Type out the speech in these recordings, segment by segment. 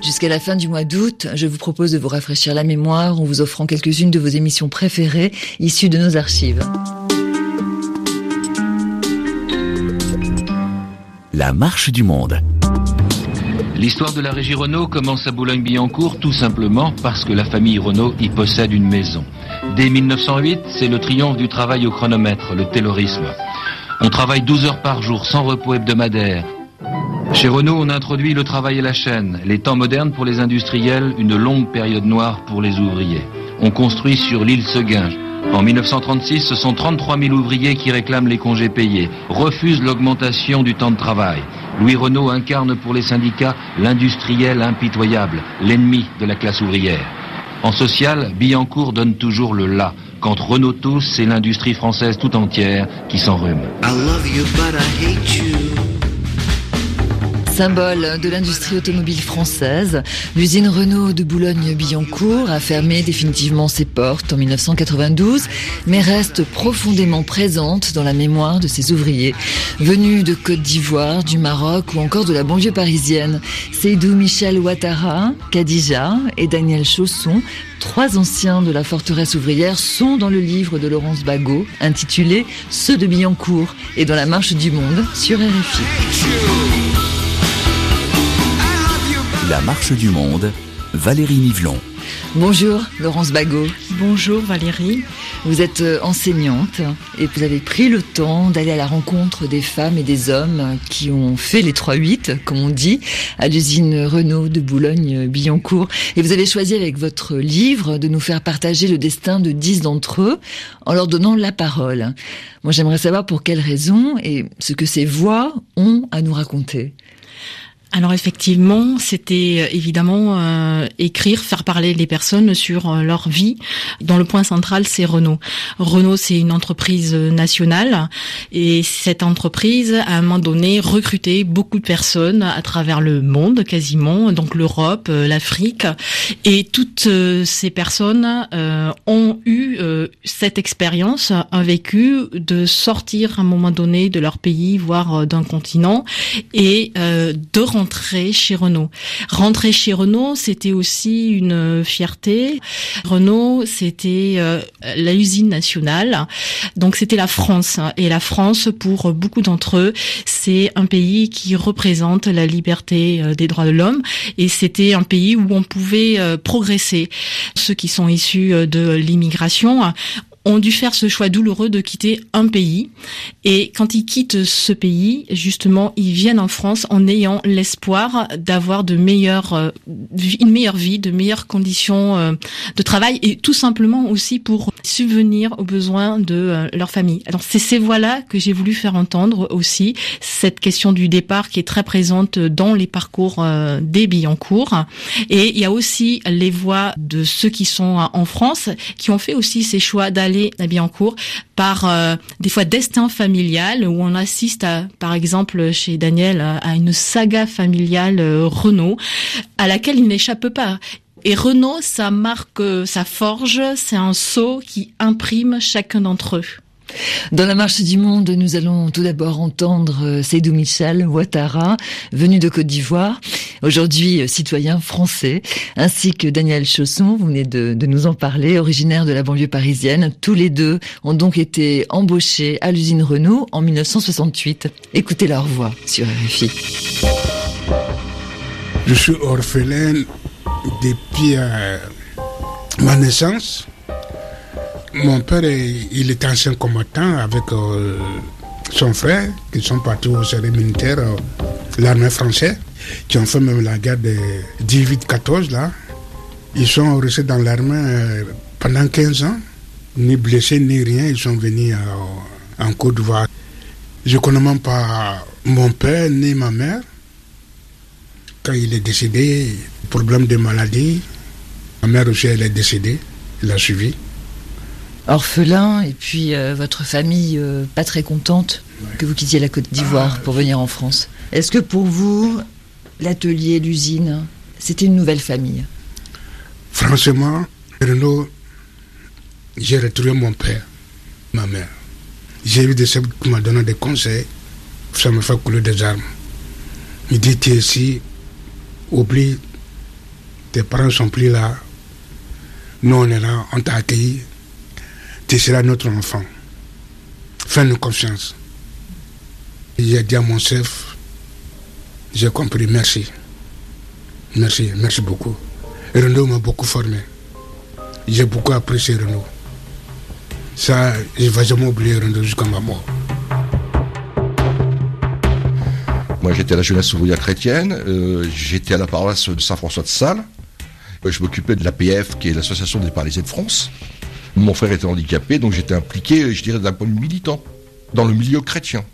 Jusqu'à la fin du mois d'août, je vous propose de vous rafraîchir la mémoire en vous offrant quelques-unes de vos émissions préférées issues de nos archives. La marche du monde. L'histoire de la régie Renault commence à Boulogne-Billancourt tout simplement parce que la famille Renault y possède une maison. Dès 1908, c'est le triomphe du travail au chronomètre, le taylorisme. On travaille 12 heures par jour, sans repos hebdomadaire. Chez Renault, on introduit le travail à la chaîne, les temps modernes pour les industriels, une longue période noire pour les ouvriers. On construit sur l'île Seguin. En 1936, ce sont 33 000 ouvriers qui réclament les congés payés, refusent l'augmentation du temps de travail. Louis Renault incarne pour les syndicats l'industriel impitoyable, l'ennemi de la classe ouvrière. En social, Billancourt donne toujours le là. Quand Renault tousse, c'est l'industrie française tout entière qui s'enrhume. I love you, but I hate you. Symbole de l'industrie automobile française, l'usine Renault de Boulogne-Billancourt a fermé définitivement ses portes en 1992, mais reste profondément présente dans la mémoire de ses ouvriers. Venus de Côte d'Ivoire, du Maroc ou encore de la banlieue parisienne, Seydou Michel Ouattara, Khadija et Daniel Chausson, 3 anciens de la forteresse ouvrière, sont dans le livre de Laurence Bagot, intitulé « Ceux de Billancourt » et dans la marche du monde sur RFI. La marche du monde, Valérie Nivelon. Bonjour Laurence Bagot. Bonjour Valérie. Vous êtes enseignante et vous avez pris le temps d'aller à la rencontre des femmes et des hommes qui ont fait les 3-8, comme on dit, à l'usine Renault de Boulogne-Billancourt. Et vous avez choisi avec votre livre de nous faire partager le destin de 10 d'entre eux en leur donnant la parole. Moi, j'aimerais savoir pour quelles raisons et ce que ces voix ont à nous raconter. Alors effectivement, c'était évidemment écrire, faire parler les personnes sur leur vie. Dont le point central, c'est Renault. Renault, c'est une entreprise nationale et cette entreprise, à un moment donné, recrutait beaucoup de personnes à travers le monde, quasiment, donc l'Europe, l'Afrique. Et toutes ces personnes ont eu cette expérience, un vécu de sortir à un moment donné de leur pays, voire d'un continent, et de rentrer chez Renault. Rentrer chez Renault, c'était aussi une fierté. Renault, c'était l'usine nationale. Donc c'était la France. Et la France, pour beaucoup d'entre eux, c'est un pays qui représente la liberté des droits de l'homme. Et c'était un pays où on pouvait progresser. Ceux qui sont issus de l'immigration ont dû faire ce choix douloureux de quitter un pays. Et quand ils quittent ce pays, justement, ils viennent en France en ayant l'espoir d'avoir une meilleure vie, de meilleures conditions de travail et tout simplement aussi pour subvenir aux besoins de leur famille. Alors c'est ces voix-là que j'ai voulu faire entendre aussi, cette question du départ qui est très présente dans les parcours des Billancourt. Et il y a aussi les voix de ceux qui sont en France, qui ont fait aussi ces choix d'aller à Billancourt par des fois destin familial, où on assiste à, par exemple chez Daniel, à une saga familiale Renault à laquelle il n'échappe pas. Et Renault, ça marque, ça forge, c'est un sceau qui imprime chacun d'entre eux. Dans la marche du monde, nous allons tout d'abord entendre Seydou Michel Ouattara, venu de Côte d'Ivoire, aujourd'hui citoyen français, ainsi que Daniel Chausson, vous venez de nous en parler, originaire de la banlieue parisienne. Tous les deux ont donc été embauchés à l'usine Renault en 1968. Écoutez leur voix sur RFI. Je suis orphelin depuis ma naissance. Mon père, il était ancien combattant avec son frère, qui sont partis au service militaire, l'armée française, qui ont fait même la guerre de 18-14 là. Ils sont restés dans l'armée pendant 15 ans, ni blessés ni rien. Ils sont venus en Côte d'Ivoire. Je ne connais même pas mon père ni ma mère. Quand il est décédé, problème de maladie, ma mère aussi elle est décédée, elle a suivi. Orphelin, et puis votre famille pas très contente que vous quittiez la Côte d'Ivoire pour venir en France. Est-ce que pour vous, l'atelier, l'usine, c'était une nouvelle famille? Franchement, Renault, j'ai retrouvé mon père, ma mère. J'ai eu des chefs qui m'ont donné des conseils, ça me fait couler des larmes. Il dit, tu es ici, oublie tes parents sont plus là. Nous, on est là, on t'a accueilli. Tu seras notre enfant. Fais-nous confiance. J'ai dit à mon chef, j'ai compris, merci. Merci beaucoup. Renaud m'a beaucoup formé. J'ai beaucoup apprécié Renaud. Ça, je ne vais jamais oublier Renaud jusqu'à ma mort. Moi, j'étais à la jeunesse ouvrière chrétienne, j'étais à la paroisse de Saint-François de Sales. Je m'occupais de l'APF, qui est l'Association des paralysés de France. Mon frère était handicapé, donc j'étais impliqué, je dirais, d'un point de vue militant, dans le milieu chrétien.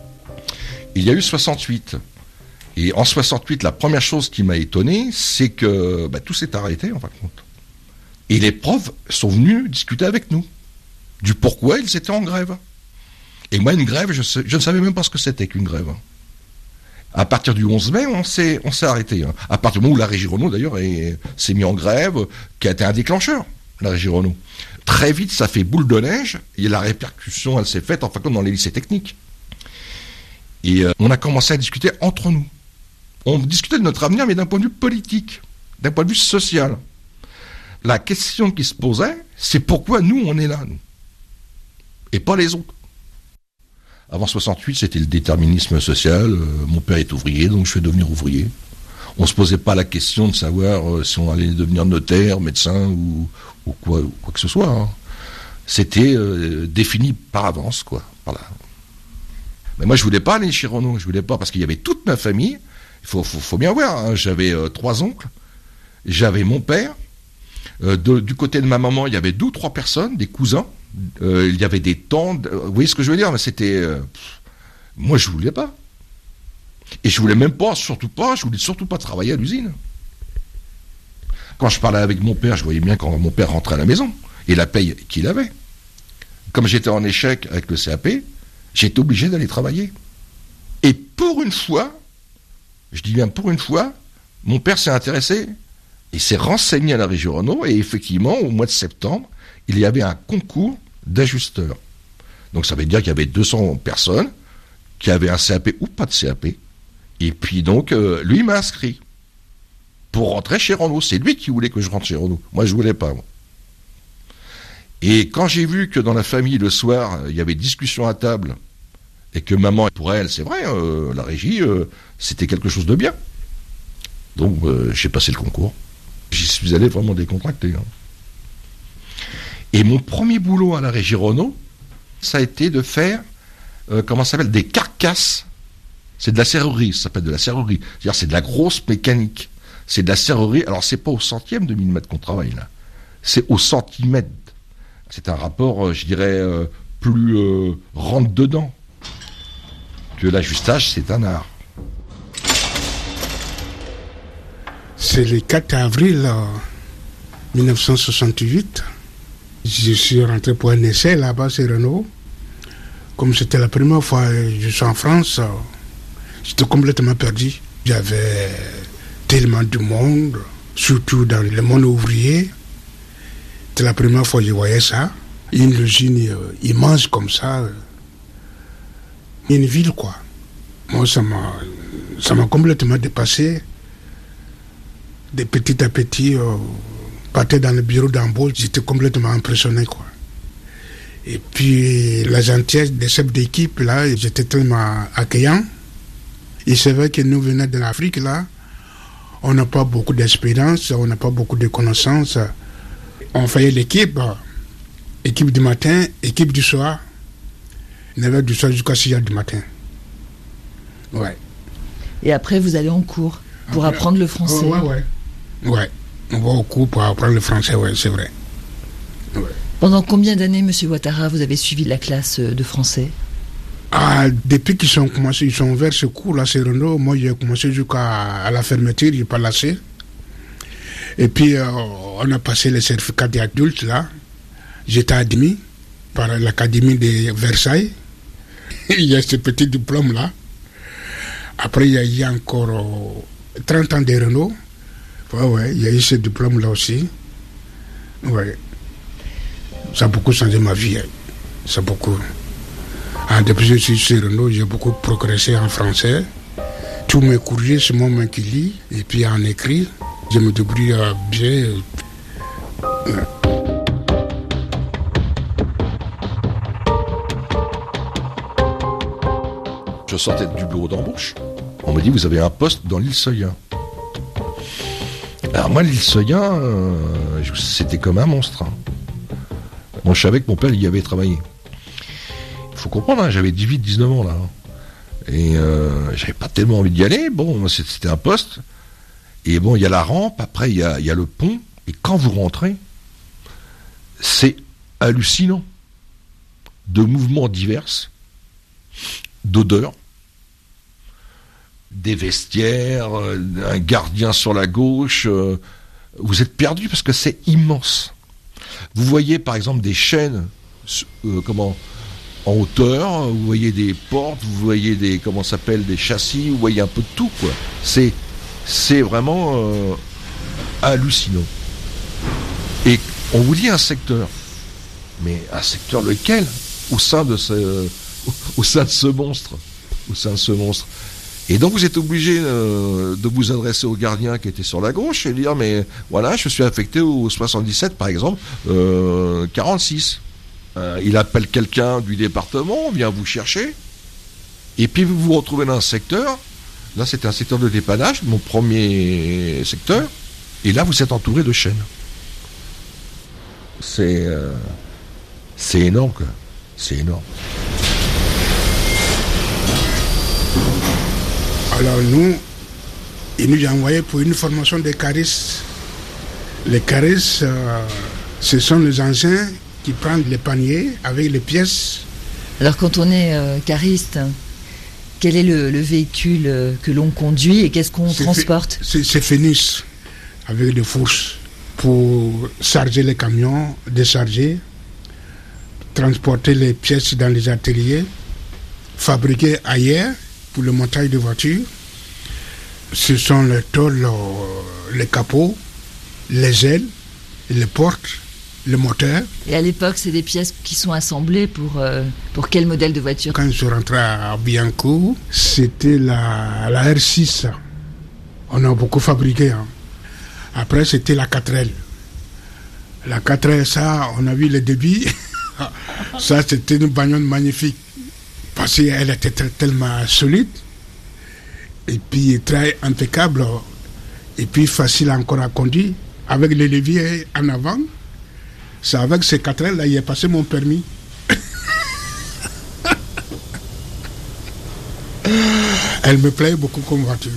Il y a eu 68. Et en 68, la première chose qui m'a étonné, c'est que tout s'est arrêté, en fin de compte. Et les profs sont venus discuter avec nous du pourquoi ils étaient en grève. Et moi, une grève, je ne savais même pas ce que c'était qu'une grève. À partir du 11 mai, on s'est arrêté. À partir du moment où la Régie Renault, d'ailleurs, s'est mis en grève, qui a été un déclencheur, la Régie Renault. Très vite, ça fait boule de neige, et la répercussion, elle s'est faite, en fin de compte, dans les lycées techniques. Et on a commencé à discuter entre nous. On discutait de notre avenir, mais d'un point de vue politique, d'un point de vue social. La question qui se posait, c'est pourquoi nous, on est là, nous, et pas les autres. Avant 68, c'était le déterminisme social. Mon père est ouvrier, donc je vais devenir ouvrier. On ne se posait pas la question de savoir si on allait devenir notaire, médecin ou quoi que ce soit. C'était défini par avance, quoi. Voilà. Mais moi, je voulais pas aller chez Renault. Je voulais pas, parce qu'il y avait toute ma famille. Il faut bien voir. J'avais 3 oncles. J'avais mon père. Du côté de ma maman, il y avait 2 ou 3 personnes, des cousins. Il y avait des tantes. Vous voyez ce que je veux dire? Mais c'était. Moi, je voulais pas. Et je voulais même pas, je voulais surtout pas travailler à l'usine. Quand je parlais avec mon père, je voyais bien quand mon père rentrait à la maison et la paye qu'il avait. Comme j'étais en échec avec le CAP, j'étais obligé d'aller travailler. Et pour une fois, je dis bien pour une fois, mon père s'est intéressé, il s'est renseigné à la Régie Renault, et effectivement, au mois de septembre, il y avait un concours d'ajusteurs. Donc ça veut dire qu'il y avait 200 personnes qui avaient un CAP ou pas de CAP. Et puis donc, lui m'a inscrit pour rentrer chez Renault. C'est lui qui voulait que je rentre chez Renault. Moi, je voulais pas. Moi. Et quand j'ai vu que dans la famille, le soir, il y avait discussion à table, et que maman, pour elle, c'est vrai, la régie, c'était quelque chose de bien. Donc, j'ai passé le concours. J'y suis allé vraiment décontracté. Et mon premier boulot à la Régie Renault, ça a été de faire, comment ça s'appelle, des carcasses. C'est de la serrurerie, ça s'appelle de la serrurerie. C'est-à-dire, c'est de la grosse mécanique. C'est de la serrurerie. Alors, c'est pas au centième de millimètre qu'on travaille, là. C'est au centimètre. C'est un rapport, je dirais, plus rentre-dedans. Que l'ajustage, c'est un art. C'est le 4 avril 1968. Je suis rentré pour un essai là-bas chez Renault. Comme c'était la première fois que je suis en France, j'étais complètement perdu. J'avais tellement de monde, surtout dans le monde ouvrier. C'était la première fois que je voyais ça. Une usine immense comme ça. Une ville, quoi. Moi, ça m'a complètement dépassé. De petit à petit, partais dans le bureau d'embauche, j'étais complètement impressionné, quoi. Et puis, la gentillesse des chefs d'équipe, là, ils étaient tellement accueillants. Il c'est vrai que nous venons de l'Afrique, là, on n'a pas beaucoup d'expérience, on n'a pas beaucoup de connaissances. On faisait l'équipe, équipe du matin, équipe du soir, 9h du soir jusqu'à 6h du matin. Ouais. Et après, vous allez en cours pour apprendre le français. Ouais. On va au cours pour apprendre le français, ouais, c'est vrai. Ouais. Pendant combien d'années, M. Ouattara, vous avez suivi la classe de français? Depuis qu'ils ont commencé, ils ont ouvert ce cours là, c'est Renault. Moi, j'ai commencé jusqu'à la fermeture, j'ai pas lâché. Et puis, on a passé le certificat d'adulte là. J'étais admis par l'Académie de Versailles. Il y a ce petit diplôme là. Après, il y a encore 30 ans de Renault. Ouais, il y a eu ce diplôme là aussi. Ouais. Ça a beaucoup changé ma vie. Ça a beaucoup. Depuis que je suis chez Renault, j'ai beaucoup progressé en français. Tous mes courriers, c'est moi qui lis. Et puis en écrit. Je me débrouille bien. Je sortais du bureau d'embauche. On me dit, vous avez un poste dans l'île Soyen. Alors moi, l'île Soyen, c'était comme un monstre. Moi, je savais que mon père y avait travaillé. Il faut comprendre, hein, j'avais 18-19 ans là. Et j'avais pas tellement envie d'y aller. Bon, c'était un poste. Et bon, il y a la rampe, après il y a le pont. Et quand vous rentrez, c'est hallucinant. De mouvements divers, d'odeurs, des vestiaires, un gardien sur la gauche. Vous êtes perdu parce que c'est immense. Vous voyez par exemple des chaînes en hauteur, vous voyez des portes, vous voyez des des châssis, vous voyez un peu de tout quoi. C'est vraiment hallucinant. Et on vous dit un secteur, mais un secteur lequel au sein de ce monstre. Et donc vous êtes obligé de vous adresser au gardien qui était sur la gauche et dire mais voilà, je suis affecté au 77 par exemple, 46. Il appelle quelqu'un du département, vient vous chercher, et puis vous vous retrouvez dans un secteur. Là c'était un secteur de dépannage, mon premier secteur, et là vous êtes entouré de chaînes. C'est énorme quoi. C'est énorme. Alors il nous a envoyé pour une formation des caristes. Les caristes, ce sont les anciens qui prennent les paniers avec les pièces. Alors quand on est cariste, quel est le véhicule que l'on conduit et qu'est-ce qu'on transporte ? C'est Phénix, avec des fourches pour charger les camions, décharger, transporter les pièces dans les ateliers, fabriquer ailleurs pour le montage de voitures. Ce sont les tôles, les capots, les ailes, les portes, le moteur. Et à l'époque, c'est des pièces qui sont assemblées pour quel modèle de voiture ? Quand je suis rentré à Billancourt, c'était la R6. On a beaucoup fabriqué. Hein. Après, c'était la 4L. La 4L, ça, on a vu le débit. Ça, c'était une bagnole magnifique. Parce qu'elle était tellement solide. Et puis, très impeccable. Et puis, facile encore à conduire. Avec les leviers en avant. C'est avec ces 4L, là, il est passé mon permis. Elle me plaît beaucoup comme voiture.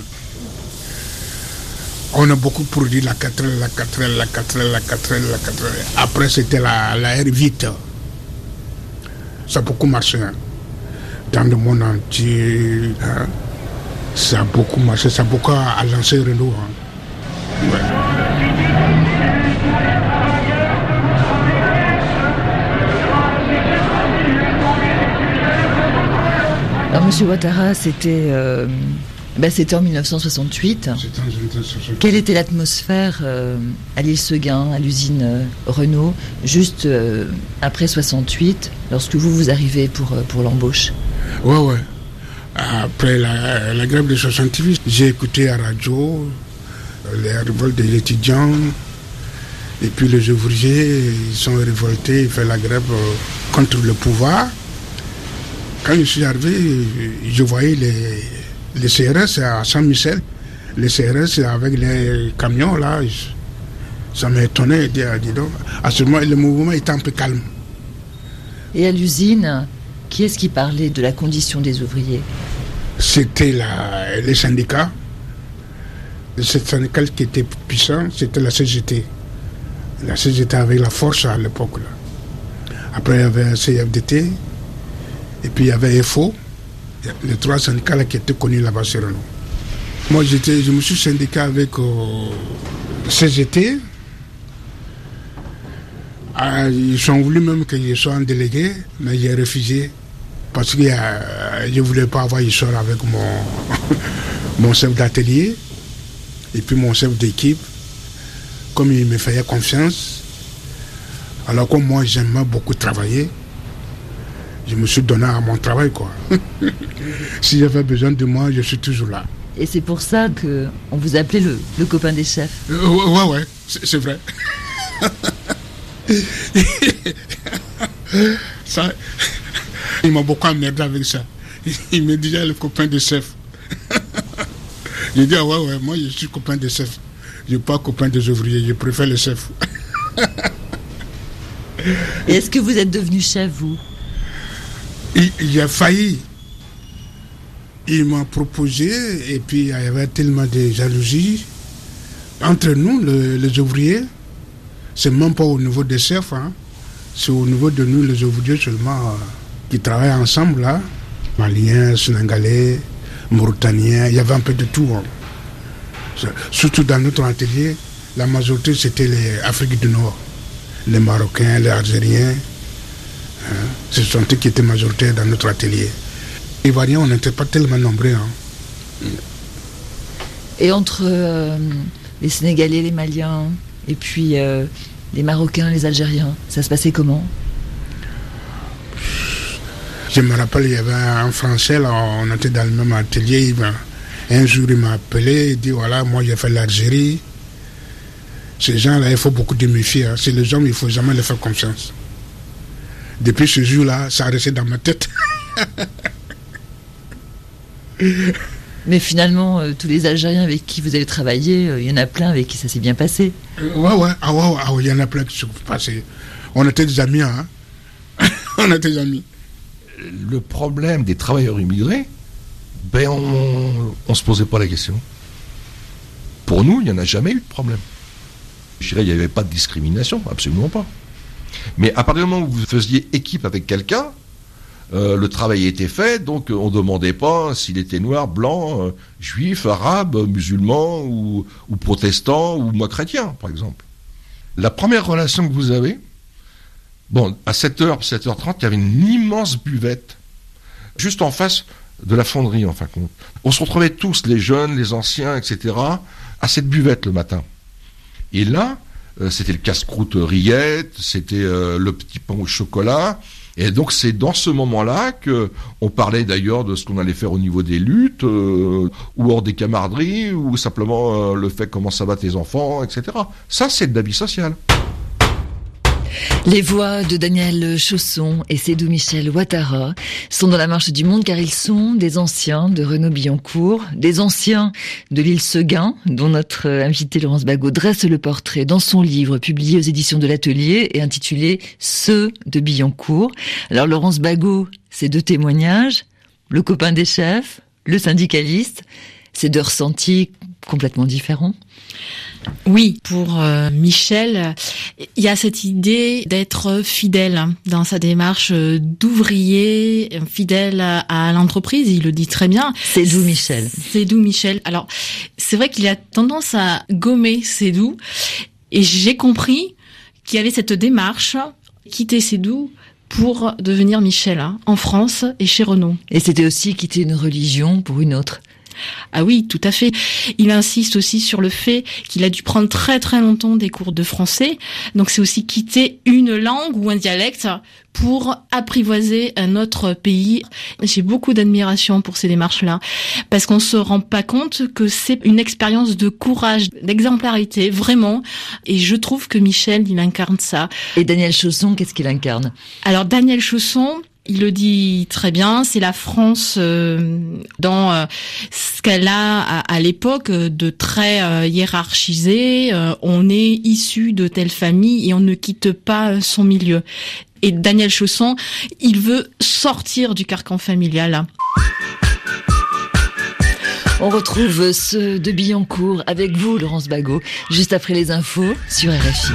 On a beaucoup produit la 4L, la 4L, la 4L, la 4L, la 4L. Après, c'était la R8. Ça a beaucoup marché. Hein. Dans le monde entier, hein. Ça a beaucoup marché. Ça a beaucoup lancé Renault. Hein. Ouais. Alors, Monsieur Ouattara, c'était en 1968. Quelle était l'atmosphère à l'île Seguin, à l'usine Renault, juste après 68, lorsque vous arrivez pour l'embauche ? Ouais. Après la grève de 68, j'ai écouté à la radio les révoltes des étudiants. Et puis les ouvriers, ils sont révoltés, ils font la grève contre le pouvoir. Quand je suis arrivé, je voyais les CRS à Saint-Michel. Les CRS avec les camions, là, ça m'étonnait. Dis donc. À ce moment, le mouvement était un peu calme. Et à l'usine, qui est-ce qui parlait de la condition des ouvriers ? C'était les syndicats. Le syndicat qui était puissant, c'était la CGT. La CGT avait la force à l'époque. Là. Après, il y avait un CFDT. Et puis il y avait FO, les trois syndicats là qui étaient connus là-bas sur Renault. Moi je me suis syndiqué avec CGT. Ils ont voulu même que je sois un délégué, mais j'ai refusé parce que je ne voulais pas avoir histoire avec mon chef d'atelier et puis mon chef d'équipe. Comme il me faisait confiance, alors que moi j'aimais beaucoup travailler. Je me suis donné à mon travail, quoi. Si j'avais besoin de moi, je suis toujours là. Et c'est pour ça qu'on vous appelait le copain des chefs. Ouais, c'est vrai. Ça, il m'a beaucoup emmerdé avec ça. Il me disait le copain des chefs. J'ai dit, ouais, moi je suis copain des chefs. Je ne suis pas copain des ouvriers, je préfère les chefs. Et est-ce que vous êtes devenu chef, vous? Il a failli. Il m'a proposé, et puis il y avait tellement de jalousie. Entre nous, les ouvriers, c'est même pas au niveau des chefs, hein. C'est au niveau de nous, les ouvriers seulement, qui travaillent ensemble, là. Maliens, Sénégalais, Mauritaniens, il y avait un peu de tout. Hein. Surtout dans notre atelier, la majorité, c'était les Africains du Nord. Les Marocains, les Algériens. Hein. Ce sont eux qui étaient majoritaires dans notre atelier. Les Ivoiriens, on n'était pas tellement nombreux. Hein. Et entre les Sénégalais, les Maliens, et puis les Marocains, les Algériens, ça se passait comment? Je me rappelle, il y avait un Français, là, on était dans le même atelier. Un jour, il m'a appelé, il dit, voilà, moi j'ai fait l'Algérie. Ces gens-là, il faut beaucoup de méfier. Hein. C'est les hommes, il ne faut jamais les faire confiance. Depuis ce jour-là, ça a resté dans ma tête. Mais finalement, tous les Algériens avec qui vous avez travaillé, il y en a plein avec qui ça s'est bien passé. Ouais, il y en a plein qui se sont passés. On était des amis, hein. On était des amis. Le problème des travailleurs immigrés, on se posait pas la question. Pour nous, il n'y en a jamais eu de problème. Je dirais, il n'y avait pas de discrimination, absolument pas. Mais à partir du moment où vous faisiez équipe avec quelqu'un, le travail était fait, donc on ne demandait pas s'il était noir, blanc, juif, arabe, musulman, ou protestant, ou moi chrétien, par exemple. La première relation que vous avez, à 7h, 7h30, il y avait une immense buvette, juste en face de la fonderie, en fin de compte. On se retrouvait tous, les jeunes, les anciens, etc., à cette buvette le matin. Et là, c'était le casse-croûte rillette, c'était le petit pain au chocolat. Et donc c'est dans ce moment-là qu'on parlait d'ailleurs de ce qu'on allait faire au niveau des luttes, ou hors des camaraderies, ou simplement le fait comment ça va tes enfants, etc. Ça, c'est de la vie sociale. Les voix de Daniel Chausson et Sédou Michel Ouattara sont dans la marche du monde car ils sont des anciens de Renaud-Billancourt, des anciens de l'île Seguin, dont notre invité Laurence Bagot dresse le portrait dans son livre publié aux éditions de l'Atelier et intitulé « Ceux de Billancourt ». Alors Laurence Bagot, ces deux témoignages, le copain des chefs, le syndicaliste, ces deux ressentis complètement différents. Oui, pour Michel, il y a cette idée d'être fidèle dans sa démarche d'ouvrier, fidèle à l'entreprise, il le dit très bien. Sédou Michel. Sédou Michel. Alors, c'est vrai qu'il a tendance à gommer Sédou, et j'ai compris qu'il y avait cette démarche, quitter Sédou pour devenir Michel, en France et chez Renault. Et c'était aussi quitter une religion pour une autre. Ah oui, tout à fait. Il insiste aussi sur le fait qu'il a dû prendre très très longtemps des cours de français. Donc c'est aussi quitter une langue ou un dialecte pour apprivoiser un autre pays. J'ai beaucoup d'admiration pour ces démarches-là, parce qu'on se rend pas compte que c'est une expérience de courage, d'exemplarité, vraiment. Et je trouve que Michel, il incarne ça. Et Daniel Chausson, qu'est-ce qu'il incarne? Alors Daniel Chausson, il le dit très bien, c'est la France dans ce qu'elle a à l'époque de très hiérarchisé. On est issu de telle famille et on ne quitte pas son milieu. Et Daniel Chausson, il veut sortir du carcan familial. On retrouve ceux de Billancourt avec vous, Laurence Bagot, juste après les infos sur RFI.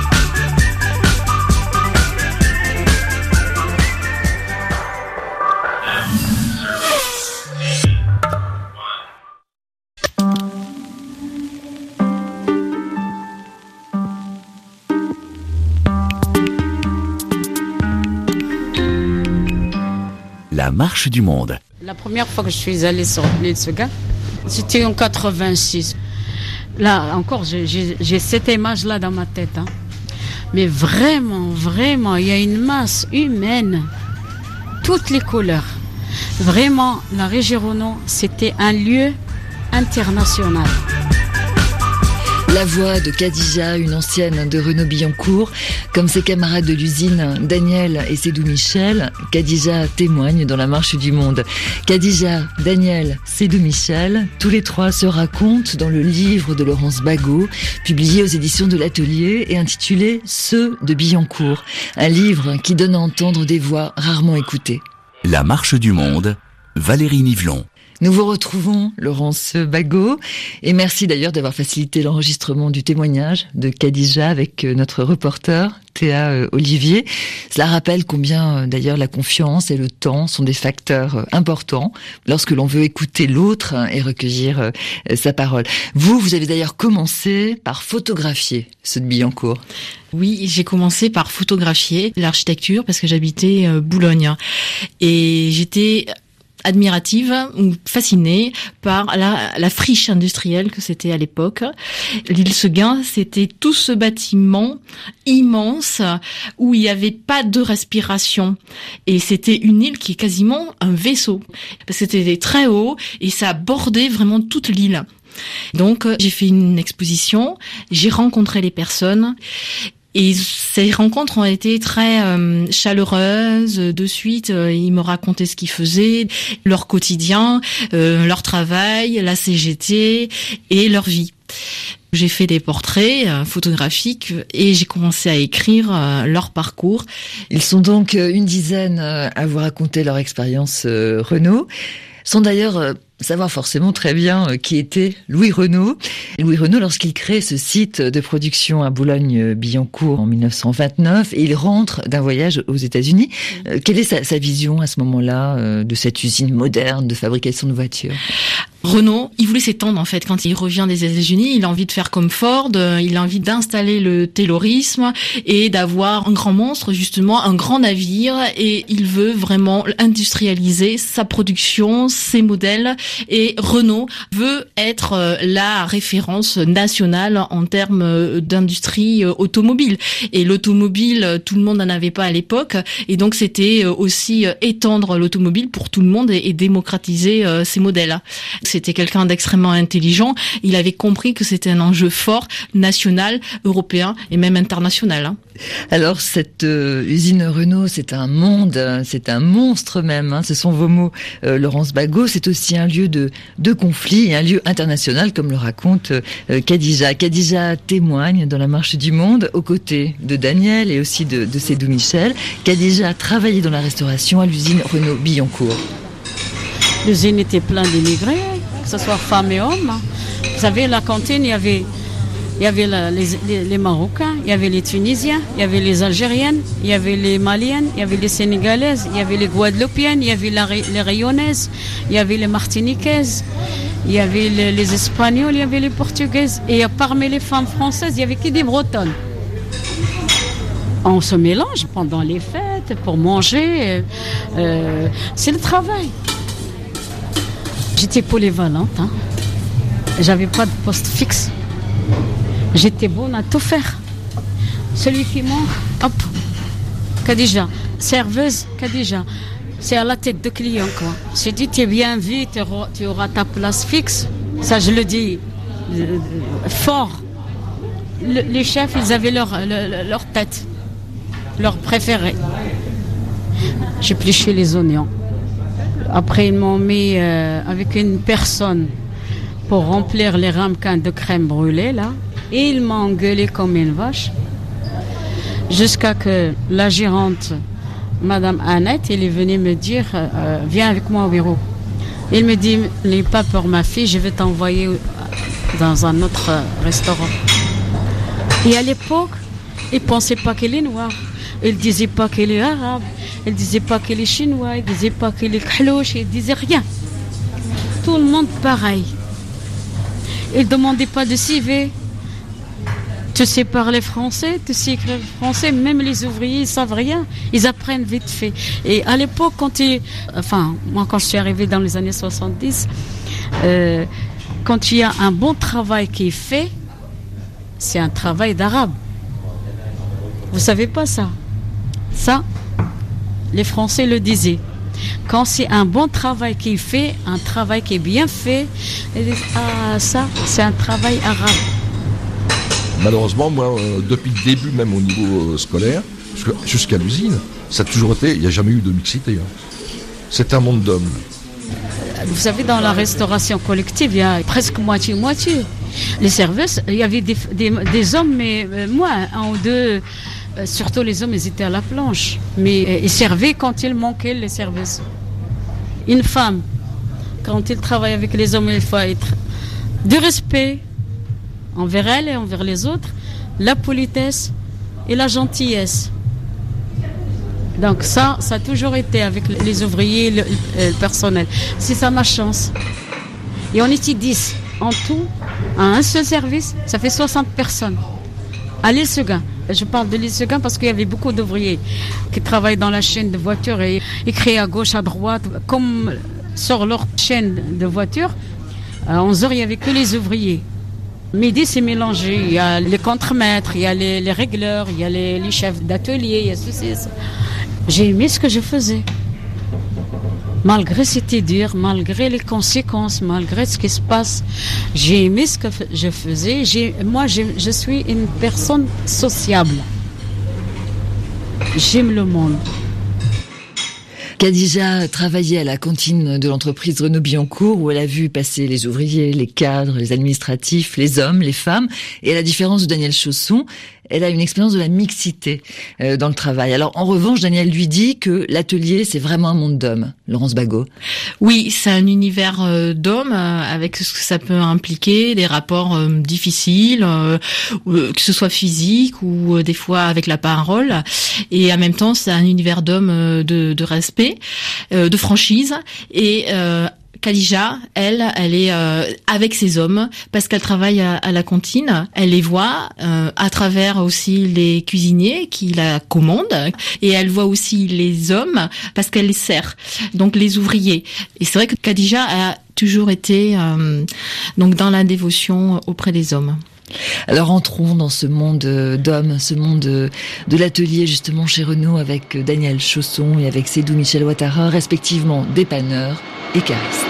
La marche du monde. La première fois que je suis allée sur l'île Seguin, c'était en 86. Là encore, j'ai cette image-là dans ma tête. Hein. Mais vraiment, il y a une masse humaine, toutes les couleurs. Vraiment, la région Renault, c'était un lieu international. La voix de Khadija, une ancienne de Renault-Billancourt, comme ses camarades de l'usine Daniel et Sédou Michel, Khadija témoigne dans La Marche du Monde. Khadija, Daniel, Sédou Michel, tous les trois se racontent dans le livre de Laurence Bagot, publié aux éditions de l'Atelier et intitulé « Ceux de Billancourt », un livre qui donne à entendre des voix rarement écoutées. La Marche du Monde, Valérie Nivelon. Nous vous retrouvons, Laurence Bagot, et merci d'ailleurs d'avoir facilité l'enregistrement du témoignage de Khadija avec notre reporter, Théa Olivier. Cela rappelle combien d'ailleurs la confiance et le temps sont des facteurs importants lorsque l'on veut écouter l'autre et recueillir sa parole. Vous avez d'ailleurs commencé par photographier ceux de Billancourt. Oui, j'ai commencé par photographier l'architecture parce que j'habitais Boulogne. Et j'étais admirative ou fascinée par la friche industrielle que c'était à l'époque. L'île Seguin, c'était tout ce bâtiment immense où il n'y avait pas de respiration. Et c'était une île qui est quasiment un vaisseau. Parce que c'était très haut et ça bordait vraiment toute l'île. Donc, j'ai fait une exposition, j'ai rencontré les personnes. Et ces rencontres ont été très chaleureuses. De suite, ils me racontaient ce qu'ils faisaient, leur quotidien, leur travail, la CGT et leur vie. J'ai fait des portraits photographiques et j'ai commencé à écrire leur parcours. Ils sont donc une dizaine à vous raconter leur expérience Renault. Sans d'ailleurs savoir forcément très bien qui était Louis Renault. Louis Renault, lorsqu'il crée ce site de production à Boulogne-Billancourt en 1929, et il rentre d'un voyage aux États-Unis. Quelle est sa vision à ce moment-là de cette usine moderne de fabrication de voitures ? Renault, il voulait s'étendre en fait. Quand il revient des États-Unis, il a envie de faire comme Ford, il a envie d'installer le taylorisme et d'avoir un grand monstre, justement, un grand navire, et il veut vraiment industrialiser sa production, ses modèles, et Renault veut être la référence nationale en termes d'industrie automobile. Et l'automobile, tout le monde n'en avait pas à l'époque, et donc c'était aussi étendre l'automobile pour tout le monde et démocratiser ces modèles. C'était quelqu'un d'extrêmement intelligent. Il avait compris que c'était un enjeu fort, national, européen et même international. Alors cette usine Renault, c'est un monde, c'est un monstre même. Ce sont vos mots, Laurence Bagot. C'est aussi un lieu de conflit et un lieu international, comme le raconte Khadija. Khadija témoigne dans La Marche du Monde aux côtés de Daniel et aussi de Sédou Michel. Khadija a travaillé dans la restauration à l'usine Renault Billancourt. L'usine était pleine d'immigrés, que ce soit femmes et hommes. Vous savez, la cantine, il y avait les Marocains, il y avait les Tunisiens, il y avait les Algériennes, il y avait les Maliennes, il y avait les Sénégalaises, il y avait les Guadeloupéennes, il y avait les Rayonnaises, il y avait les Martiniquaises, il y avait les Espagnols, il y avait les Portugaises. Et parmi les femmes françaises, il n'y avait que des Bretonnes. On se mélange pendant les fêtes pour manger. C'est le travail. J'étais polyvalente, J'avais pas de poste fixe. J'étais bonne à tout faire. Celui qui manque, hop, Khadija. Serveuse, Khadija. C'est à la tête de client, quoi. J'ai dit, tu es bien vu, tu auras ta place fixe. Ça, je le dis fort. Les chefs, ils avaient leur tête, leur préféré. J'ai épluché les oignons. Après, ils m'ont mis avec une personne pour remplir les ramequins de crème brûlée, là. Et ils m'ont engueulé comme une vache. Jusqu'à que la gérante, Madame Annette, elle est venue me dire, viens avec moi au bureau. Elle me dit, n'aie pas peur ma fille, je vais t'envoyer dans un autre restaurant. Et à l'époque, ils ne pensaient pas qu'elle est noire. Ils ne disaient pas qu'elle est arabe. Ils ne disaient pas qu'elle est chinoise. Ils ne disaient pas qu'elle est khlouche. Ils ne disaient rien. Tout le monde pareil. Ils ne demandaient pas de CV. Tu sais parler français, tu sais écrire français. Même les ouvriers, ils ne savent rien. Ils apprennent vite fait. Et à l'époque, moi, quand je suis arrivée dans les années 70, quand il y a un bon travail qui est fait, c'est un travail d'arabe. Vous savez pas ça? Ça, les Français le disaient. Quand c'est un bon travail qui est fait, un travail qui est bien fait, ils disent ah ça c'est un travail arabe. Malheureusement, moi, depuis le début, même au niveau scolaire, jusqu'à l'usine, ça a toujours été, il n'y a jamais eu de mixité. C'est un monde d'hommes. Vous savez, dans la restauration collective, il y a presque moitié-moitié. Les services, il y avait des hommes, mais moins, un ou deux. Surtout les hommes, ils étaient à la planche. Mais ils servaient quand il manquait les services. Une femme, quand il travaille avec les hommes, il faut être du respect envers elle et envers les autres, la politesse et la gentillesse. Donc ça a toujours été avec les ouvriers, le personnel. C'est ça ma chance. Et on était 10 en tout, à un seul service, ça fait 60 personnes. À l'île Seguin. Je parle de l'île Seguin parce qu'il y avait beaucoup d'ouvriers qui travaillent dans la chaîne de voitures et créent à gauche, à droite, comme sur leur chaîne de voitures. À 11h, il n'y avait que les ouvriers. Midi, c'est mélangé. Il y a les contremaîtres, il y a les régleurs, il y a les chefs d'atelier, il y a ceci, ça. J'ai aimé ce que je faisais. Malgré c'était dur, malgré les conséquences, malgré ce qui se passe, j'ai aimé ce que je faisais. Je suis une personne sociable. J'aime le monde. Khadija travaillait à la cantine de l'entreprise Renault-Billancourt où elle a vu passer les ouvriers, les cadres, les administratifs, les hommes, les femmes. Et à la différence de Daniel Chausson, elle a une expérience de la mixité dans le travail. Alors en revanche, Daniel lui dit que l'atelier, c'est vraiment un monde d'hommes. Laurence Bagot. Oui, c'est un univers d'hommes avec ce que ça peut impliquer, des rapports difficiles, que ce soit physique ou des fois avec la parole. Et en même temps, c'est un univers d'hommes de respect, de franchise et Khadija, elle est avec ses hommes parce qu'elle travaille à la cantine. Elle les voit à travers aussi les cuisiniers qui la commandent et elle voit aussi les hommes parce qu'elle les sert, donc les ouvriers. Et c'est vrai que Khadija a toujours été donc dans la dévotion auprès des hommes. Alors entrons dans ce monde d'hommes, ce monde de l'atelier justement chez Renault avec Daniel Chausson et avec Sédou Michel Ouattara, respectivement dépanneurs et caristes.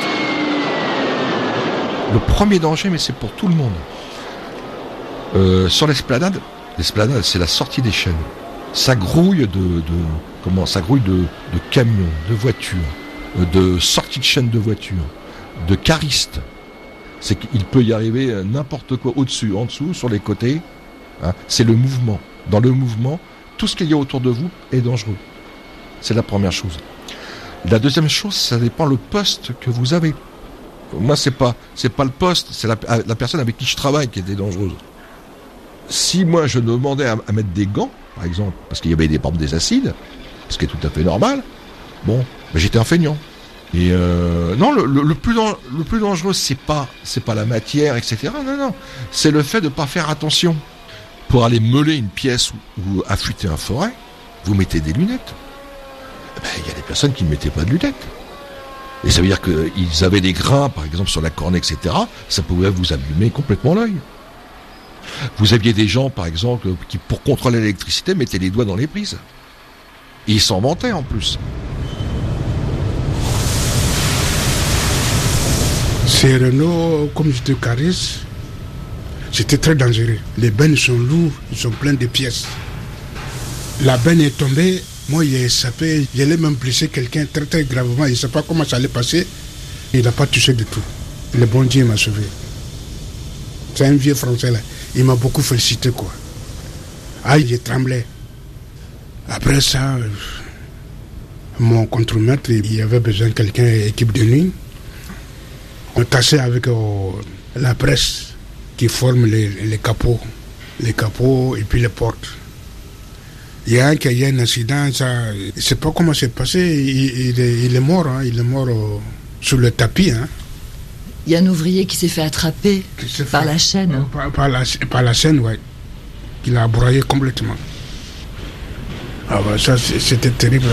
Le premier danger, mais c'est pour tout le monde. Sur l'esplanade, c'est la sortie des chaînes. Ça grouille de camions, de voitures, de sorties de chaînes de voitures, de caristes. C'est qu'il peut y arriver n'importe quoi au-dessus, en dessous, sur les côtés. Hein. C'est le mouvement. Dans le mouvement, tout ce qu'il y a autour de vous est dangereux. C'est la première chose. La deuxième chose, ça dépend le poste que vous avez. Moi, c'est pas le poste, c'est la personne avec qui je travaille qui était dangereuse. Si moi, je demandais à mettre des gants, par exemple, parce qu'il y avait des acides, ce qui est tout à fait normal, j'étais un feignant. Et non, le plus dangereux, c'est pas la matière, etc. Non, c'est le fait de pas faire attention. Pour aller meuler une pièce ou affûter un forêt, vous mettez des lunettes. Il y a des personnes qui ne mettaient pas de lunettes. Et ça veut dire qu'ils avaient des grains, par exemple, sur la cornée, etc. Ça pouvait vous abîmer complètement l'œil. Vous aviez des gens, par exemple, qui, pour contrôler l'électricité, mettaient les doigts dans les prises. Et ils s'en vantaient, en plus. C'est Renault, comme je te caresse, c'était très dangereux. Les bennes sont lourds, ils sont pleins de pièces. La benne est tombée. Moi, il a échappé, j'allais même blesser quelqu'un très très gravement. Il ne sait pas comment ça allait passer. Il n'a pas touché du tout. Le bon Dieu m'a sauvé. C'est un vieux Français là. Il m'a beaucoup félicité quoi. J'ai tremblé. Après ça, mon contremaître, il avait besoin de quelqu'un, équipe de nuit. On tassait avec la presse qui forme les capots et puis les portes. Il y a un incident, ça, je ne sais pas comment c'est passé, il est mort, il est mort sur le tapis. Hein. Il y a un ouvrier qui s'est fait attraper par la chaîne. Par la chaîne, oui. Il a broyé complètement. Ça, c'était terrible.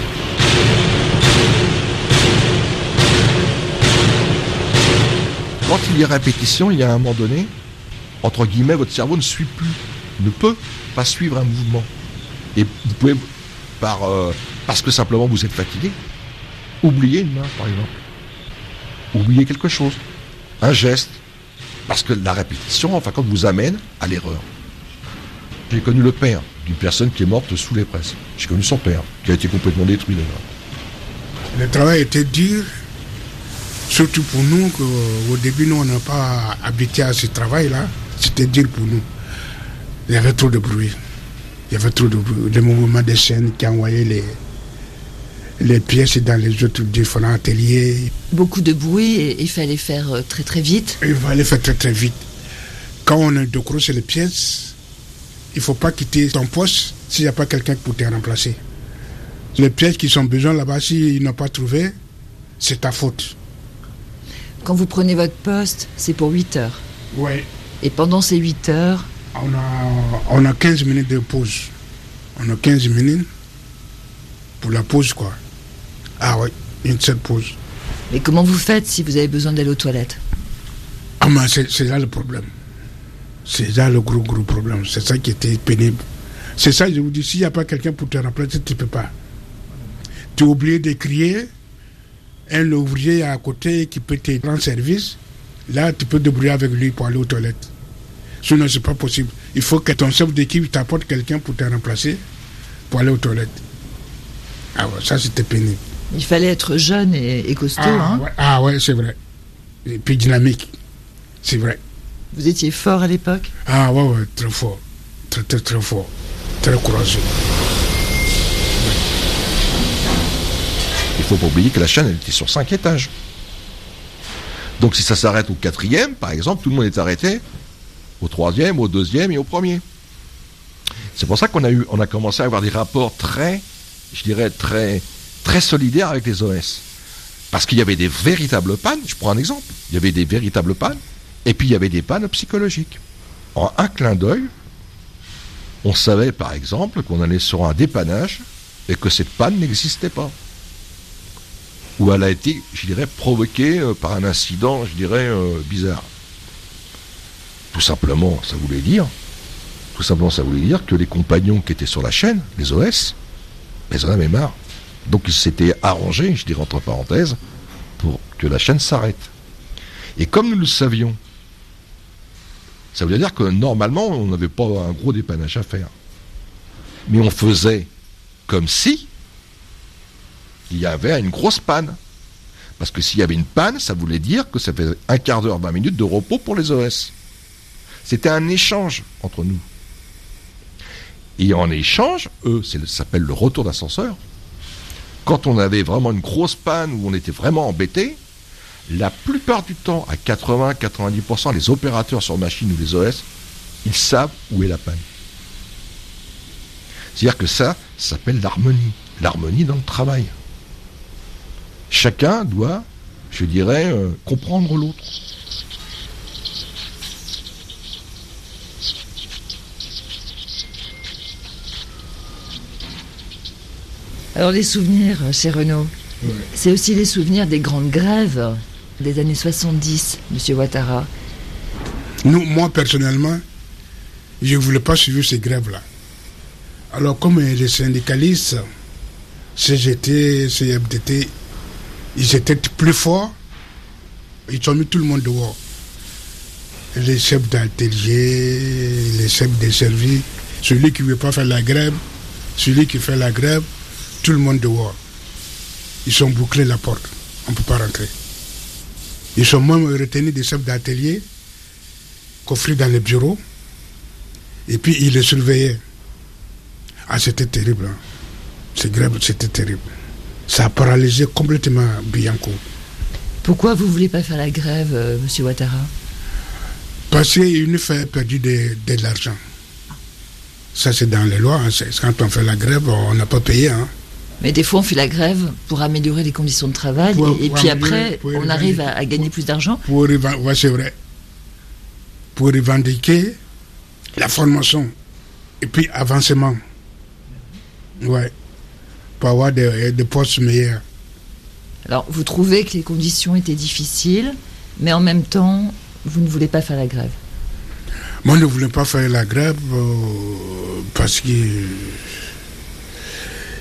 Quand il y a répétition, il y a un moment donné, entre guillemets, votre cerveau ne peut pas suivre un mouvement. Et vous pouvez, parce que simplement vous êtes fatigué, oublier une main, par exemple. Oublier quelque chose. Un geste. Parce que la répétition, en fin de compte, vous amène à l'erreur. J'ai connu le père d'une personne qui est morte sous les presses. J'ai connu son père, qui a été complètement détruit d'ailleurs. Le travail était dur, surtout pour nous, qu'au début, nous, on n'a pas habitué à ce travail-là. C'était dur pour nous. Il y avait trop de bruit. Il y avait trop de bruit. Le mouvement des chaînes qui envoyaient les pièces dans les autres différents ateliers. Beaucoup de bruit et il fallait faire très très vite. Il fallait faire très très vite. Quand on décroche les pièces, il ne faut pas quitter ton poste s'il n'y a pas quelqu'un pour te remplacer. Les pièces qui sont besoin là-bas, s'ils n'ont pas trouvé, c'est ta faute. Quand vous prenez votre poste, c'est pour 8 heures. Oui. Et pendant ces 8 heures... On a 15 minutes de pause. On a 15 minutes pour la pause, quoi. Ah oui, une seule pause. Mais comment vous faites si vous avez besoin d'aller aux toilettes? Ah mais c'est là le problème. C'est là le gros problème. C'est ça qui était pénible. C'est ça, je vous dis, s'il n'y a pas quelqu'un pour te remplacer, tu ne peux pas. Tu es obligé de crier. Un ouvrier à côté qui peut te rendre service. Là, tu peux te débrouiller avec lui pour aller aux toilettes. Sinon, ce n'est pas possible. Il faut que ton chef d'équipe t'apporte quelqu'un pour te remplacer pour aller aux toilettes. Ah ouais, ça c'était pénible. Il fallait être jeune et costaud. Ouais, c'est vrai. Et puis dynamique. C'est vrai. Vous étiez fort à l'époque? Ah ouais, très fort. Très fort. Très courageux. Il ne faut pas oublier que la chaîne, elle était sur 5 étages. Donc si ça s'arrête au 4e, par exemple, tout le monde est arrêté au 3e, au 2e et au 1er. C'est pour ça qu'on a commencé à avoir des rapports très solidaires avec les OS. Parce qu'il y avait des véritables pannes, je prends un exemple, il y avait des véritables pannes, et puis il y avait des pannes psychologiques. En un clin d'œil, on savait par exemple qu'on allait sur un dépannage et que cette panne n'existait pas. Ou elle a été, provoquée par un incident, bizarre. Tout simplement, ça voulait dire que les compagnons qui étaient sur la chaîne, les OS, ils en avaient marre. Donc ils s'étaient arrangés, entre parenthèses, pour que la chaîne s'arrête. Et comme nous le savions, ça voulait dire que normalement, on n'avait pas un gros dépannage à faire. Mais on faisait comme si il y avait une grosse panne. Parce que s'il y avait une panne, ça voulait dire que ça fait un quart d'heure, 20 minutes de repos pour les OS. C'était un échange entre nous. Et en échange, ça s'appelle le retour d'ascenseur. Quand on avait vraiment une grosse panne où on était vraiment embêté, la plupart du temps, à 80-90%, les opérateurs sur machine ou les OS, ils savent où est la panne. C'est-à-dire que ça s'appelle l'harmonie. L'harmonie dans le travail. Chacun doit, comprendre l'autre. Alors les souvenirs chez Renault, c'est aussi les souvenirs des grandes grèves des années 70, Monsieur Ouattara. Moi personnellement, je ne voulais pas suivre ces grèves-là. Alors comme les syndicalistes, CGT, CFDT, ils étaient plus forts, ils ont mis tout le monde dehors. Les chefs d'atelier, les chefs de service, celui qui ne veut pas faire la grève, celui qui fait la grève, tout le monde dehors. Ils ont bouclé la porte, on ne peut pas rentrer. Ils ont même retenu des chefs d'atelier, coffrés dans les bureaux, et puis ils les surveillaient. Ah, c'était terrible. Hein. Ces grèves, c'était terrible. Ça a paralysé complètement Billancourt. Pourquoi vous ne voulez pas faire la grève, Monsieur Ouattara? Parce qu'il nous fait perdu de l'argent. Ça, c'est dans les lois. Hein. Quand on fait la grève, on n'a pas payé. Hein. Mais des fois, on fait la grève pour améliorer les conditions de travail. Et puis après, on arrive à gagner plus d'argent. Oui, c'est vrai. Pour revendiquer la formation. Et puis, avancement. Ouais. Pour avoir des postes meilleurs. Alors, vous trouvez que les conditions étaient difficiles, mais en même temps, vous ne voulez pas faire la grève? Moi, je ne voulais pas faire la grève parce qu'il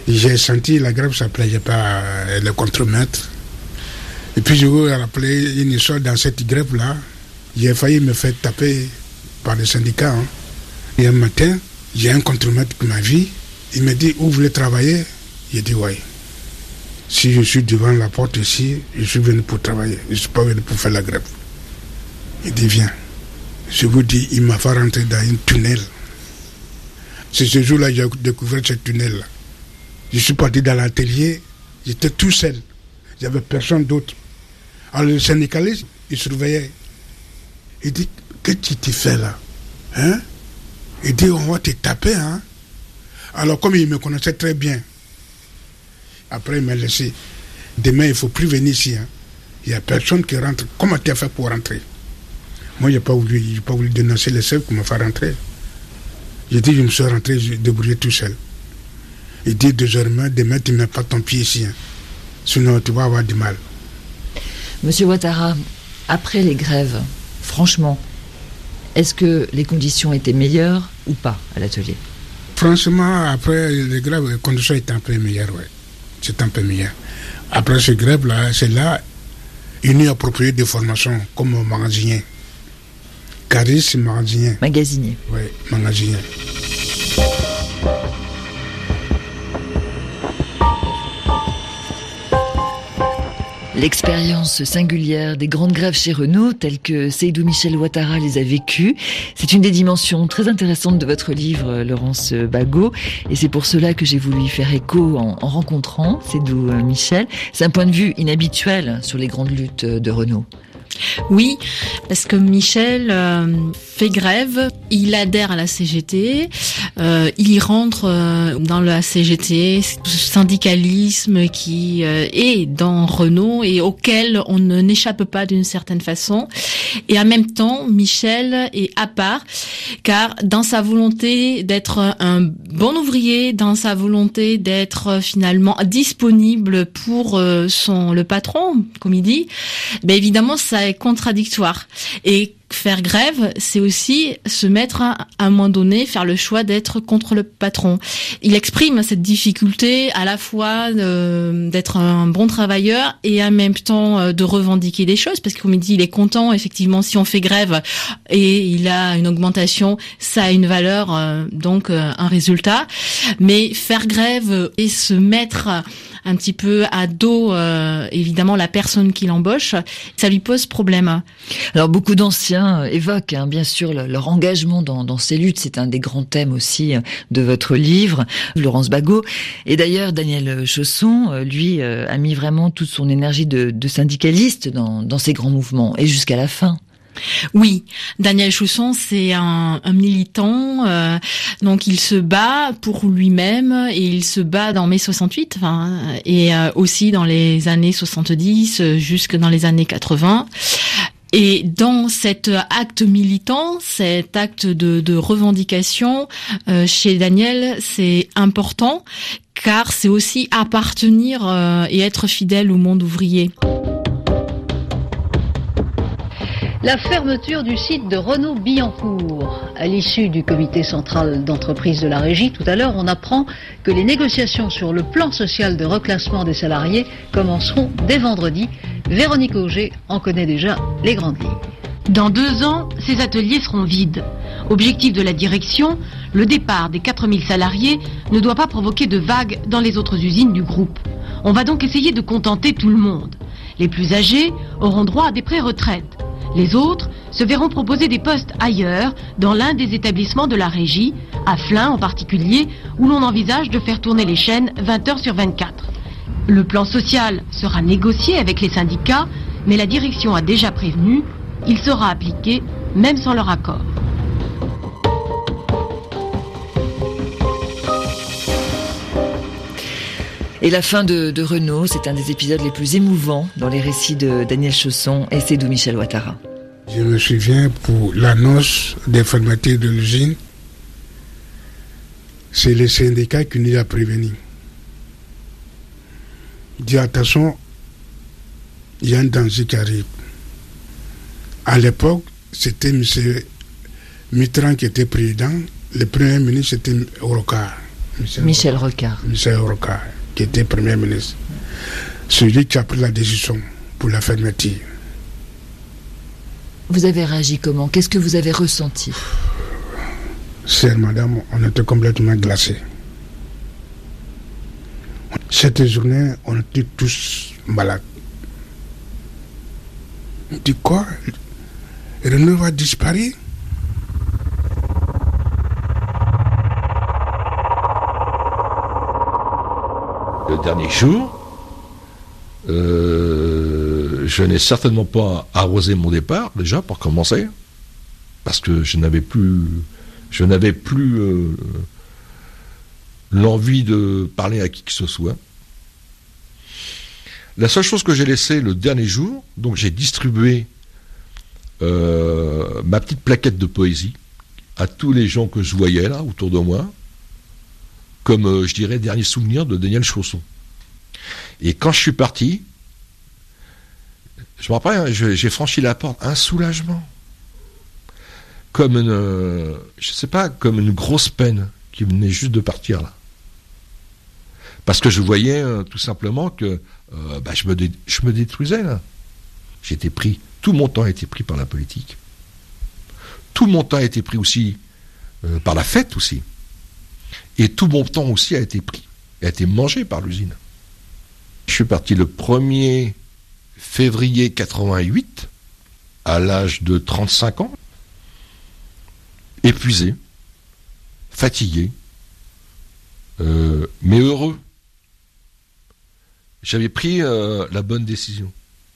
J'ai senti la grève, ça ne plaisait pas le contremaître. Et puis je vous rappeler une histoire dans cette grève-là. J'ai failli me faire taper par les syndicats. Et un matin, j'ai un contremaître qui m'a vu. Il me dit, où vous voulez travailler? J'ai dit, oui. Si je suis devant la porte ici, je suis venu pour travailler. Je ne suis pas venu pour faire la grève. Il dit, viens. Je vous dis, il m'a fait rentrer dans une tunnel. C'est ce jour-là que j'ai découvert ce tunnel-là. Je suis parti dans l'atelier, j'étais tout seul. Il n'y avait personne d'autre. Alors le syndicaliste, il surveillait. Il dit, qu'est-ce que tu fais là? Hein? Il dit, on va te taper. Hein? Alors comme il me connaissait très bien, après il m'a laissé. Demain, il ne faut plus venir ici. Hein? Il n'y a personne qui rentre. Comment tu as fait pour rentrer? Moi, je n'ai pas voulu dénoncer les chefs qui m'ont fait rentrer. J'ai dit, je me suis rentré, je me suis débrouillé tout seul. Il dit, désormais, demain, tu ne mets pas ton pied ici. Hein. Sinon, tu vas avoir du mal. Monsieur Ouattara, après les grèves, franchement, est-ce que les conditions étaient meilleures ou pas à l'atelier? Franchement, après les grèves, les conditions étaient un peu meilleures, oui. C'est un peu meilleur. Après ces grèves-là, c'est là, une appropriée de formation comme magasinier. Cariste, magasinier. Magasinier. Oui, magasinier. L'expérience singulière des grandes grèves chez Renault, telles que Seydou Michel Ouattara les a vécues, c'est une des dimensions très intéressantes de votre livre, Laurence Bagot, et c'est pour cela que j'ai voulu y faire écho en rencontrant Seydou Michel. C'est un point de vue inhabituel sur les grandes luttes de Renault. Oui, parce que Michel fait grève, il adhère à la CGT, il y rentre dans la CGT, ce syndicalisme qui est dans Renault et auquel on n'échappe pas d'une certaine façon. Et en même temps, Michel est à part, car dans sa volonté d'être un bon ouvrier, dans sa volonté d'être finalement disponible pour le patron, comme il dit, ben évidemment ça est contradictoire. Et faire grève, c'est aussi se mettre à un moment donné, faire le choix d'être contre le patron. Il exprime cette difficulté à la fois d'être un bon travailleur et en même temps de revendiquer des choses, parce que comme il dit, il est content, effectivement, si on fait grève et il a une augmentation, ça a une valeur, donc un résultat. Mais faire grève et se mettre un petit peu à dos, évidemment, la personne qui l'embauche, ça lui pose problème. Alors beaucoup d'anciens évoquent bien sûr leur engagement dans ces luttes. C'est un des grands thèmes aussi de votre livre, Laurence Bagot. Et d'ailleurs, Daniel Chausson, lui, a mis vraiment toute son énergie de syndicaliste dans ces grands mouvements, et jusqu'à la fin. Oui, Daniel Chausson, c'est un militant, donc il se bat pour lui-même et il se bat dans mai 68, et aussi dans les années 70 jusque dans les années 80. Et dans cet acte militant, cet acte de revendication, chez Daniel, c'est important, car c'est aussi appartenir et être fidèle au monde ouvrier. La fermeture du site de Renault-Billancourt. À l'issue du comité central d'entreprise de la régie, tout à l'heure, on apprend que les négociations sur le plan social de reclassement des salariés commenceront dès vendredi. Véronique Auger en connaît déjà les grandes lignes. Dans 2 ans, ces ateliers seront vides. Objectif de la direction, le départ des 4000 salariés ne doit pas provoquer de vagues dans les autres usines du groupe. On va donc essayer de contenter tout le monde. Les plus âgés auront droit à des pré-retraites. Les autres se verront proposer des postes ailleurs, dans l'un des établissements de la régie, à Flins en particulier, où l'on envisage de faire tourner les chaînes 20 heures sur 24. Le plan social sera négocié avec les syndicats, mais la direction a déjà prévenu, il sera appliqué même sans leur accord. Et la fin de Renault, c'est un des épisodes les plus émouvants dans les récits de Daniel Chausson et Seydou Michel Ouattara. Je me souviens, pour l'annonce des fermetures de l'usine, c'est le syndicat qui nous a prévenus. Il dit attention, il y a un danger qui arrive. À l'époque, c'était M. Mitterrand qui était président, le premier ministre c'était Rocard. Michel Rocard. Michel Rocard, qui était Premier ministre. Celui qui a pris la décision pour la fermeture. Vous avez réagi comment? Qu'est-ce que vous avez ressenti? Chère madame, on était complètement glacés. Cette journée, on était tous malades. On dit quoi? Renaud va disparaître? Le dernier jour, je n'ai certainement pas arrosé mon départ, déjà, pour commencer, parce que je n'avais plus l'envie de parler à qui que ce soit. La seule chose que j'ai laissée le dernier jour, donc j'ai distribué ma petite plaquette de poésie à tous les gens que je voyais là autour de moi, comme je dirais dernier souvenir de Daniel Chausson. Et quand je suis parti, je me rappelle, j'ai franchi la porte, un soulagement, comme comme une grosse peine qui venait juste de partir là. Parce que je voyais tout simplement que je me détruisais là. J'étais pris, tout mon temps a été pris par la politique. Tout mon temps a été pris aussi par la fête aussi. Et tout mon temps aussi a été mangé par l'usine. Je suis parti le 1er février 88, à l'âge de 35 ans, épuisé, fatigué, mais heureux. J'avais pris la bonne décision.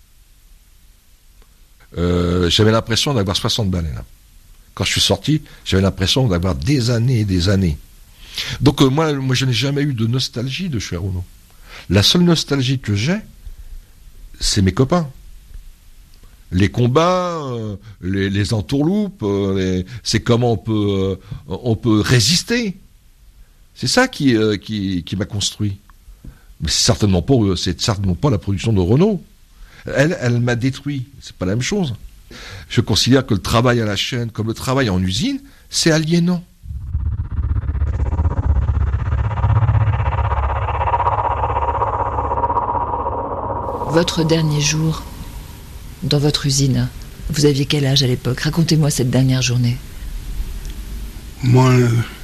J'avais l'impression d'avoir 60 balais là. Quand je suis sorti, j'avais l'impression d'avoir des années et des années. Donc moi je n'ai jamais eu de nostalgie de chez Renaud. La seule nostalgie que j'ai, c'est mes copains. Les combats, les entourloupes, c'est comment on peut résister. C'est ça qui m'a construit. Mais c'est certainement pas la production de Renaud. Elle m'a détruit. C'est pas la même chose. Je considère que le travail à la chaîne, comme le travail en usine, c'est aliénant. Votre dernier jour dans votre usine, vous aviez quel âge à l'époque? Racontez-moi cette dernière journée. Moi,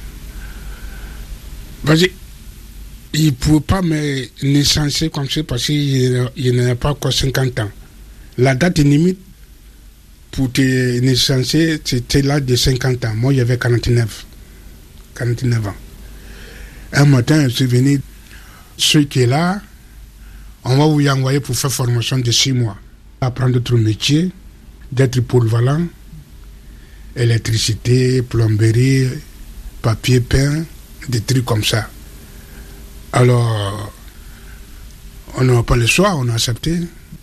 vas-y. Il ne pouvait pas me licencier comme ça parce qu'il n'avait pas encore 50 ans. La date limite pour te licencier, c'était l'âge de 50 ans. Moi, j'avais 49 ans. Un matin, je suis venu, ceux qui est là, on va vous y envoyer pour faire formation de 6 mois. Apprendre d'autres métiers, d'être polyvalent, électricité, plomberie, papier peint, des trucs comme ça. Alors, on n'a pas le choix, on a accepté.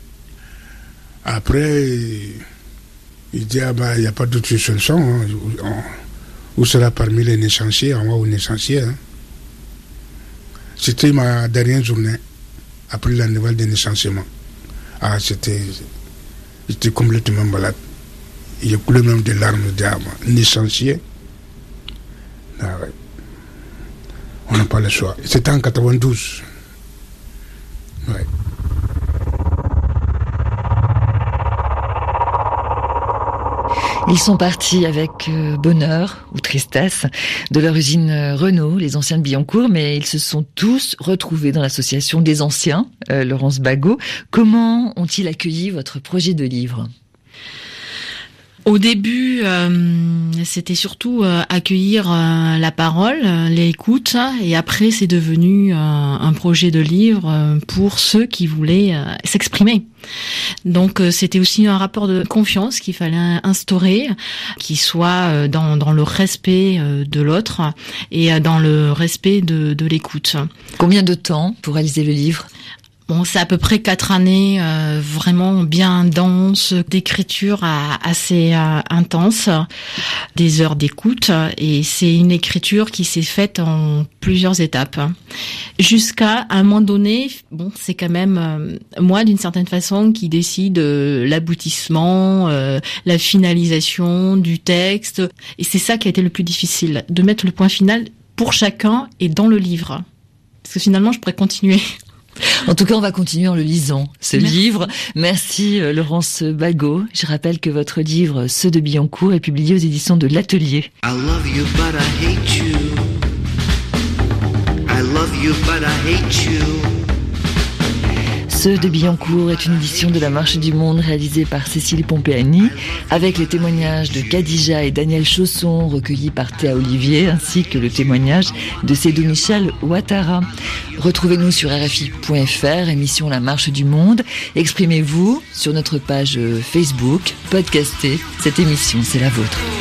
Après, il dit, il n'y a pas d'autre solution. Hein. Où sera parmi les licenciés, on va vous licencier. Hein. C'était ma dernière journée, après la nouvelle de licenciement. J'étais complètement malade. Il y a coulé même des larmes d'âme. Licencié. Ouais. On n'a pas le choix. C'était en 92. Ouais. Ils sont partis avec bonheur ou tristesse de leur usine Renault, les anciens de Billancourt, mais ils se sont tous retrouvés dans l'association des anciens, Laurence Bagot. Comment ont-ils accueilli votre projet de livre ? Au début, c'était surtout accueillir la parole, l'écoute, et après c'est devenu un projet de livre pour ceux qui voulaient s'exprimer. Donc c'était aussi un rapport de confiance qu'il fallait instaurer, qui soit dans le respect de l'autre et dans le respect de l'écoute. Combien de temps pour réaliser le livre ? Bon, c'est à peu près 4 années vraiment bien denses, d'écriture assez intense, des heures d'écoute, et c'est une écriture qui s'est faite en plusieurs étapes. Jusqu'à un moment donné, bon, c'est quand même moi d'une certaine façon qui décide l'aboutissement, la finalisation du texte, et c'est ça qui a été le plus difficile, de mettre le point final pour chacun et dans le livre. Parce que finalement, je pourrais continuer. En tout cas, on va continuer en le lisant, ce livre. Merci Laurence Bagot. Je rappelle que votre livre, Ceux de Billancourt, est publié aux éditions de l'Atelier. I love you, but I hate you. I love you, but I hate you. Ceux de Billancourt est une édition de La Marche du Monde réalisée par Cécile Pompeani, avec les témoignages de Khadija et Daniel Chausson recueillis par Théa Olivier, ainsi que le témoignage de Sédou Michel Ouattara. Retrouvez-nous sur RFI.fr, émission La Marche du Monde. Exprimez-vous sur notre page Facebook, podcastez. Cette émission, c'est la vôtre.